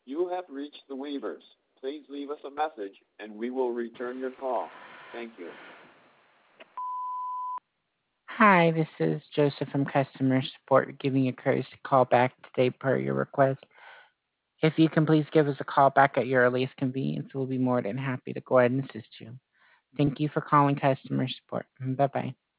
You have reached the Weavers. Please leave us a message and we will return your call. Thank you. Hi, this is Joseph from customer support giving you a courtesy call back today per your request. If you can please give us a call back at your earliest convenience, we'll be more than happy to go ahead and assist you. Thank you for calling customer support. Bye bye.